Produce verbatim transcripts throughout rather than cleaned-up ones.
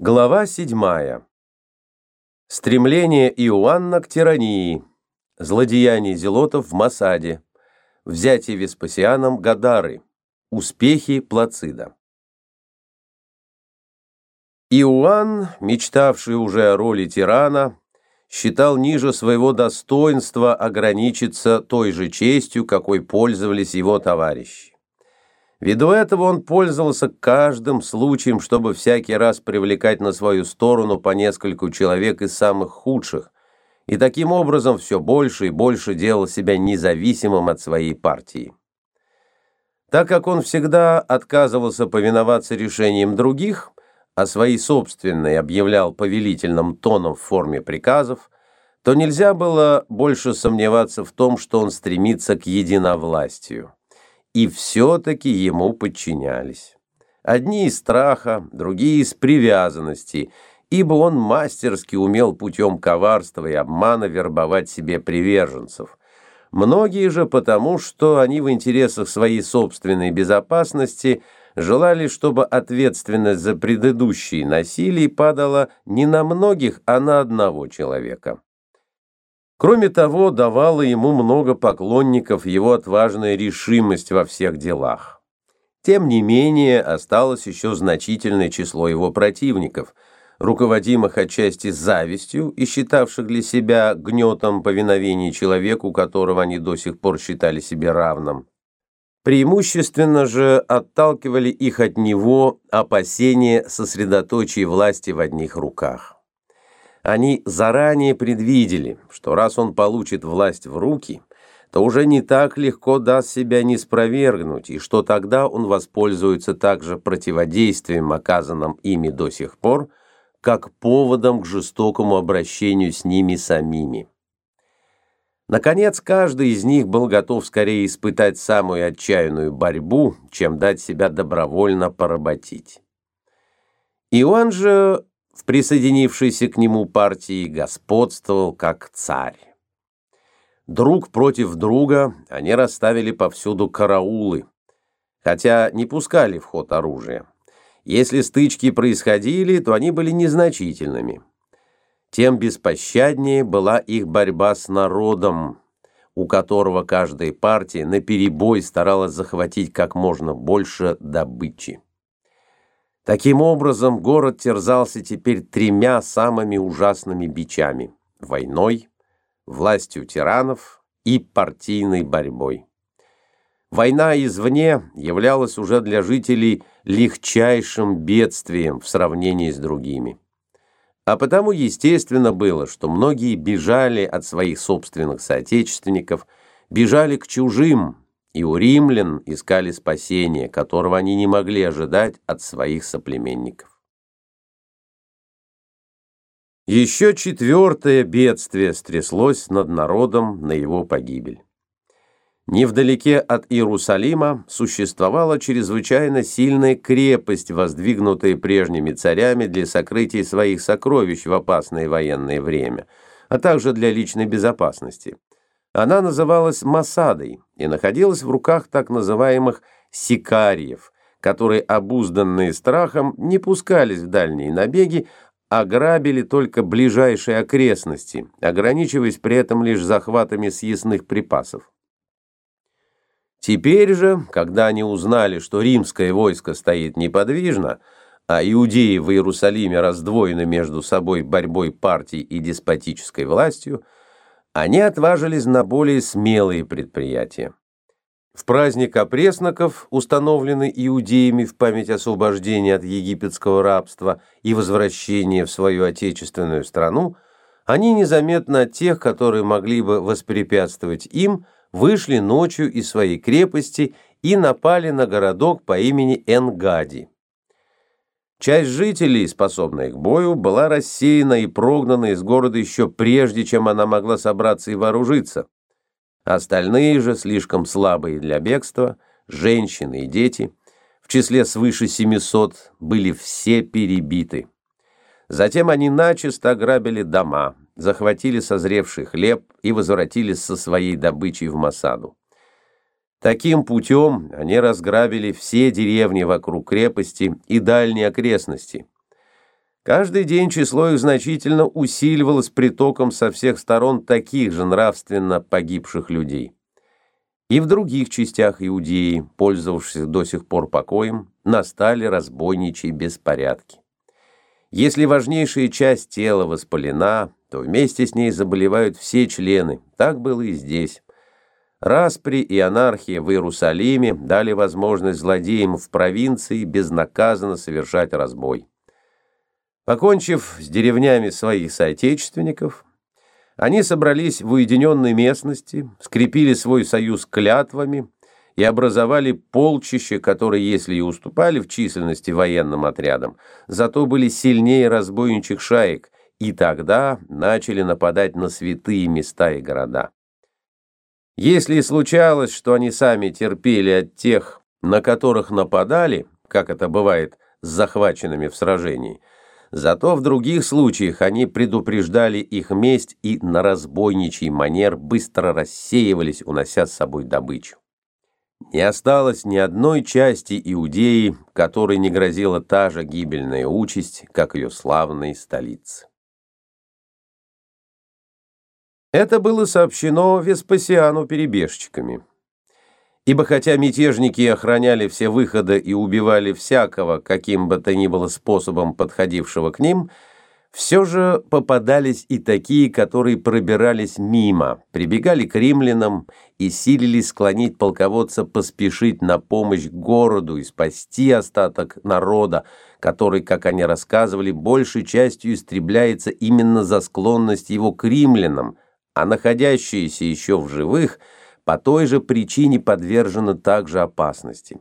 Глава седьмая. Стремление Иоанна к тирании. Злодеяние зелотов в Масаде. Взятие Веспасианом Гадары. Успехи Плацида. Иоанн, мечтавший уже о роли тирана, считал ниже своего достоинства ограничиться той же честью, какой пользовались его товарищи. Ввиду этого он пользовался каждым случаем, чтобы всякий раз привлекать на свою сторону по нескольку человек из самых худших, и таким образом все больше и больше делал себя независимым от своей партии. Так как он всегда отказывался повиноваться решениям других, а свои собственные объявлял повелительным тоном в форме приказов, то нельзя было больше сомневаться в том, что он стремится к единовластию. И все-таки ему подчинялись. Одни из страха, другие из привязанности, ибо он мастерски умел путем коварства и обмана вербовать себе приверженцев. Многие же потому, что они в интересах своей собственной безопасности желали, чтобы ответственность за предыдущие насилия падала не на многих, а на одного человека. Кроме того, давала ему много поклонников его отважная решимость во всех делах. Тем не менее, осталось еще значительное число его противников, руководимых отчасти завистью и считавших для себя гнетом повиновения человеку, которого они до сих пор считали себе равным. Преимущественно же отталкивали их от него опасения сосредоточия власти в одних руках. Они заранее предвидели, что раз он получит власть в руки, то уже не так легко даст себя не спровергнуть, и что тогда он воспользуется также противодействием, оказанным ими до сих пор, как поводом к жестокому обращению с ними самими. Наконец, каждый из них был готов скорее испытать самую отчаянную борьбу, чем дать себя добровольно поработить. Иоанн же в присоединившейся к нему партии господствовал как царь. Друг против друга они расставили повсюду караулы, хотя не пускали в ход оружие. Если стычки происходили, то они были незначительными. Тем беспощаднее была их борьба с народом, у которого каждая партия наперебой старалась захватить как можно больше добычи. Таким образом, город терзался теперь тремя самыми ужасными бичами – войной, властью тиранов и партийной борьбой. Война извне являлась уже для жителей легчайшим бедствием в сравнении с другими. А потому естественно было, что многие бежали от своих собственных соотечественников, бежали к чужим, и у римлян искали спасения, которого они не могли ожидать от своих соплеменников. Еще четвертое бедствие стряслось над народом на его погибель. Невдалеке от Иерусалима существовала чрезвычайно сильная крепость, воздвигнутая прежними царями для сокрытия своих сокровищ в опасное военное время, а также для личной безопасности. Она называлась Масадой и находилась в руках так называемых сикариев, которые, обузданные страхом, не пускались в дальние набеги, а грабили только ближайшие окрестности, ограничиваясь при этом лишь захватами съестных припасов. Теперь же, когда они узнали, что римское войско стоит неподвижно, а иудеи в Иерусалиме раздвоены между собой борьбой партий и деспотической властью, они отважились на более смелые предприятия. В праздник опресноков, установленный иудеями в память освобождения от египетского рабства и возвращения в свою отечественную страну, они незаметно от тех, которые могли бы воспрепятствовать им, вышли ночью из своей крепости и напали на городок по имени Энгади. Часть жителей, способная к бою, была рассеяна и прогнана из города еще прежде, чем она могла собраться и вооружиться. Остальные же, слишком слабые для бегства, женщины и дети, в числе свыше семисот, были все перебиты. Затем они начисто ограбили дома, захватили созревший хлеб и возвратились со своей добычей в Масаду. Таким путем они разграбили все деревни вокруг крепости и дальние окрестности. Каждый день число их значительно усиливалось притоком со всех сторон таких же нравственно погибших людей. И в других частях Иудеи, пользовавшихся до сих пор покоем, настали разбойничьи беспорядки. Если важнейшая часть тела воспалена, то вместе с ней заболевают все члены. Так было и здесь. Распри и анархия в Иерусалиме дали возможность злодеям в провинции безнаказанно совершать разбой. Покончив с деревнями своих соотечественников, они собрались в уединенной местности, скрепили свой союз клятвами и образовали полчища, которые, если и уступали в численности военным отрядам, зато были сильнее разбойничьих шаек, и тогда начали нападать на святые места и города. Если и случалось, что они сами терпели от тех, на которых нападали, как это бывает с захваченными в сражении, зато в других случаях они предупреждали их месть и на разбойничий манер быстро рассеивались, унося с собой добычу. Не осталось ни одной части Иудеи, которой не грозила та же гибельная участь, как ее славной столице. Это было сообщено Веспасиану перебежчиками. Ибо хотя мятежники охраняли все выходы и убивали всякого, каким бы то ни было способом подходившего к ним, все же попадались и такие, которые пробирались мимо, прибегали к римлянам и силились склонить полководца поспешить на помощь городу и спасти остаток народа, который, как они рассказывали, большей частью истребляется именно за склонность его к римлянам, а находящиеся еще в живых по той же причине подвержены также опасности.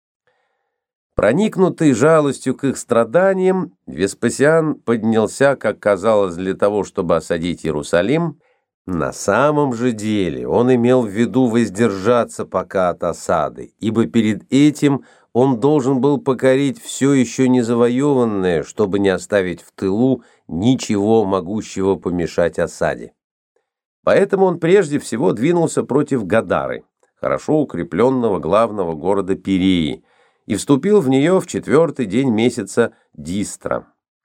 Проникнутый жалостью к их страданиям, Веспасиан поднялся, как казалось, для того, чтобы осадить Иерусалим. На самом же деле он имел в виду воздержаться пока от осады, ибо перед этим он должен был покорить все еще не завоеванное, чтобы не оставить в тылу ничего могущего помешать осаде. Поэтому он прежде всего двинулся против Гадары, хорошо укрепленного главного города Пиреи, и вступил в нее в четвертый день месяца Дистра.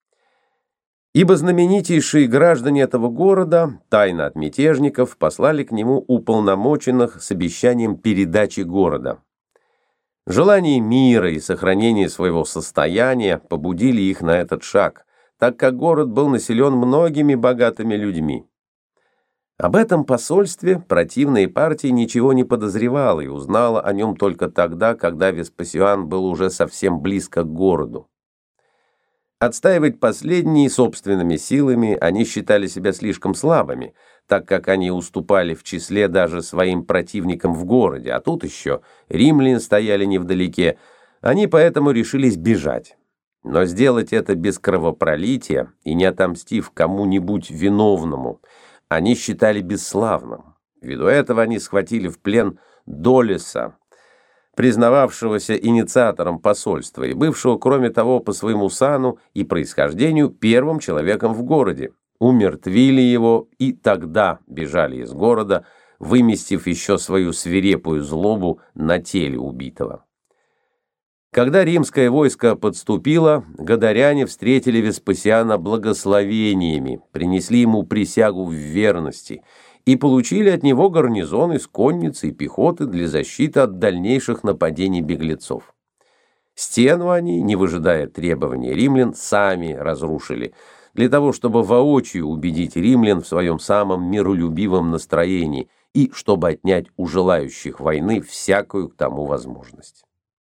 Ибо знаменитейшие граждане этого города, тайно от мятежников, послали к нему уполномоченных с обещанием передачи города. Желание мира и сохранения своего состояния побудили их на этот шаг, так как город был населен многими богатыми людьми. Об этом посольстве противная партия ничего не подозревала и узнала о нем только тогда, когда Веспасиан был уже совсем близко к городу. Отстаивать последние собственными силами они считали себя слишком слабыми, так как они уступали в числе даже своим противникам в городе, а тут еще римляне стояли невдалеке, они поэтому решились бежать. Но сделать это без кровопролития и не отомстив кому-нибудь виновному они считали бесславным. Ввиду этого они схватили в плен Долеса, признававшегося инициатором посольства и бывшего, кроме того, по своему сану и происхождению первым человеком в городе, умертвили его и тогда бежали из города, выместив еще свою свирепую злобу на теле убитого. Когда римское войско подступило, гадаряне встретили Веспасиана благословениями, принесли ему присягу в верности и получили от него гарнизон из конницы и пехоты для защиты от дальнейших нападений беглецов. Стену они, не выжидая требований римлян, сами разрушили, для того, чтобы воочию убедить римлян в своем самом миролюбивом настроении и чтобы отнять у желающих войны всякую к тому возможность.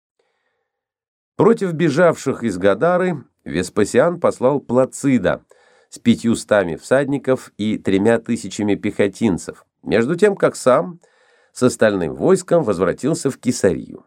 Против бежавших из Гадары Веспасиан послал Плацида с пятьюстами всадников и тремя тысячами пехотинцев, между тем как сам с остальным войском возвратился в Кесарию.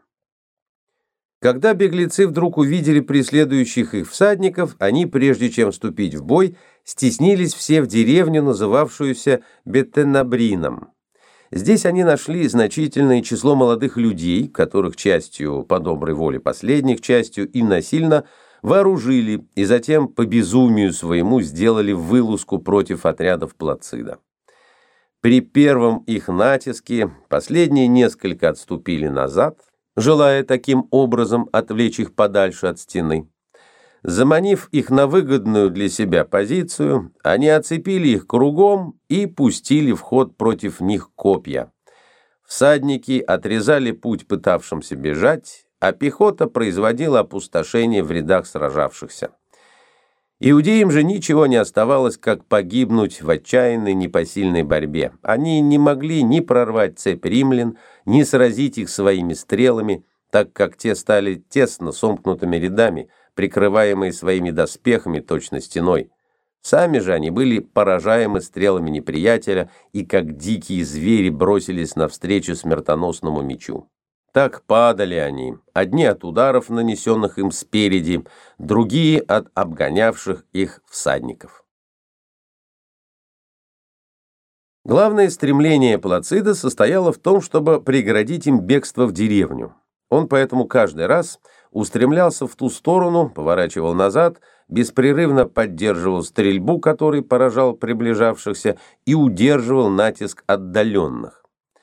Когда беглецы вдруг увидели преследующих их всадников, они, прежде чем вступить в бой, стеснились все в деревню, называвшуюся Бетенабрином. Здесь они нашли значительное число молодых людей, которых частью по доброй воле последних, частью и насильно вооружили и затем по безумию своему сделали вылазку против отрядов Плацида. При первом их натиске последние несколько отступили назад, желая таким образом отвлечь их подальше от стены. Заманив их на выгодную для себя позицию, они оцепили их кругом и пустили в ход против них копья. Всадники отрезали путь пытавшимся бежать, а пехота производила опустошение в рядах сражавшихся. Иудеям же ничего не оставалось, как погибнуть в отчаянной непосильной борьбе. Они не могли ни прорвать цепь римлян, ни сразить их своими стрелами, так как те стали тесно сомкнутыми рядами, прикрываемые своими доспехами точно стеной. Сами же они были поражаемы стрелами неприятеля и, как дикие звери, бросились навстречу смертоносному мечу. Так падали они, одни от ударов, нанесенных им спереди, другие от обгонявших их всадников. Главное стремление Плацида состояло в том, чтобы преградить им бегство в деревню. Он поэтому каждый раз устремлялся в ту сторону, поворачивал назад, беспрерывно поддерживал стрельбу, которой поражал приближавшихся, и удерживал натиск отдаленных.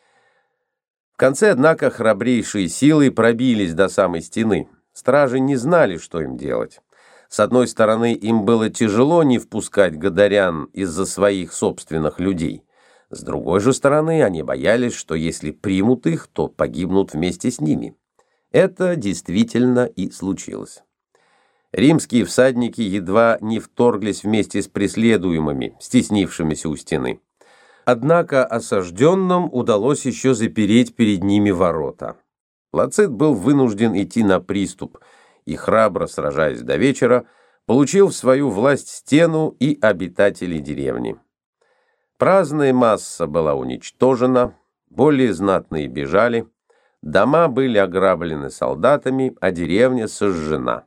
В конце, однако, храбрейшие силы пробились до самой стены. Стражи не знали, что им делать. С одной стороны, им было тяжело не впускать гадарян из-за своих собственных людей. С другой же стороны, они боялись, что если примут их, то погибнут вместе с ними. Это действительно и случилось. Римские всадники едва не вторглись вместе с преследуемыми, стеснившимися у стены. Однако осажденным удалось еще запереть перед ними ворота. Плацид был вынужден идти на приступ и, храбро сражаясь до вечера, получил в свою власть стену и обитателей деревни. Праздная масса была уничтожена, более знатные бежали, дома были ограблены солдатами, а деревня сожжена.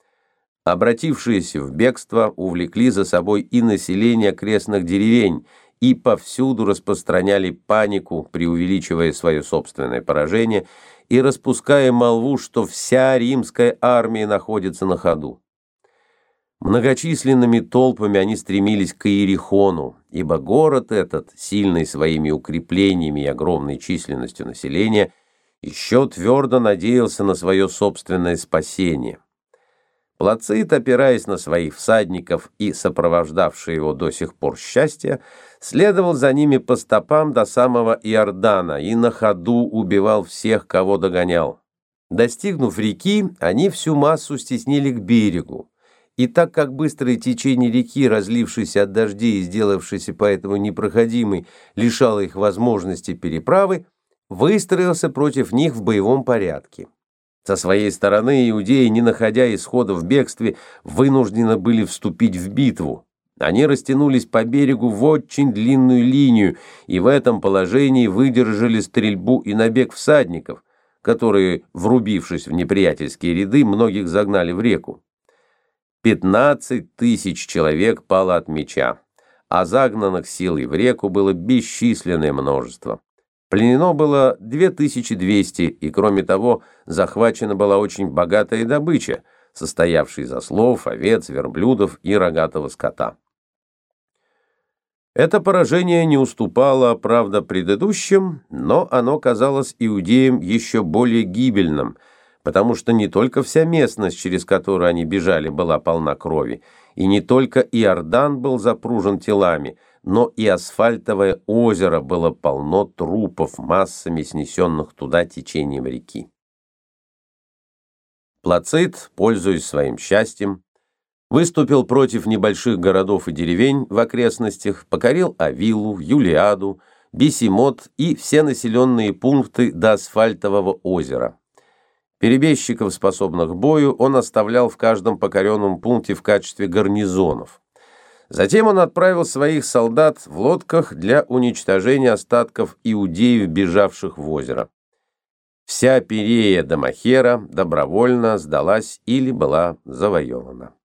Обратившиеся в бегство увлекли за собой и население окрестных деревень, и повсюду распространяли панику, преувеличивая свое собственное поражение и распуская молву, что вся римская армия находится на ходу. Многочисленными толпами они стремились к Иерихону, ибо город этот, сильный своими укреплениями и огромной численностью населения, еще твердо надеялся на свое собственное спасение. Плацид, опираясь на своих всадников и сопровождавший его до сих пор счастье, следовал за ними по стопам до самого Иордана и на ходу убивал всех, кого догонял. Достигнув реки, они всю массу стеснили к берегу, и так как быстрое течение реки, разлившейся от дождей и сделавшейся поэтому непроходимой, лишало их возможности переправы, выстроился против них в боевом порядке. Со своей стороны иудеи, не находя исхода в бегстве, вынуждены были вступить в битву. Они растянулись по берегу в очень длинную линию и в этом положении выдержали стрельбу и набег всадников, которые, врубившись в неприятельские ряды, многих загнали в реку. Пятнадцать тысяч человек пало от меча, а загнанных силой в реку было бесчисленное множество. Пленено было две тысячи двести, и, кроме того, захвачена была очень богатая добыча, состоявшая из ослов, овец, верблюдов и рогатого скота. Это поражение не уступало, правда, предыдущим, но оно казалось иудеям еще более гибельным, потому что не только вся местность, через которую они бежали, была полна крови, и не только Иордан был запружен телами, но и асфальтовое озеро было полно трупов, массами снесенных туда течением реки. Плацид, пользуясь своим счастьем, выступил против небольших городов и деревень в окрестностях, покорил Авилу, Юлиаду, Бесимот и все населенные пункты до асфальтового озера. Перебежчиков, способных к бою, он оставлял в каждом покоренном пункте в качестве гарнизонов. Затем он отправил своих солдат в лодках для уничтожения остатков иудеев, бежавших в озеро. Вся Пирея до Махера добровольно сдалась или была завоевана.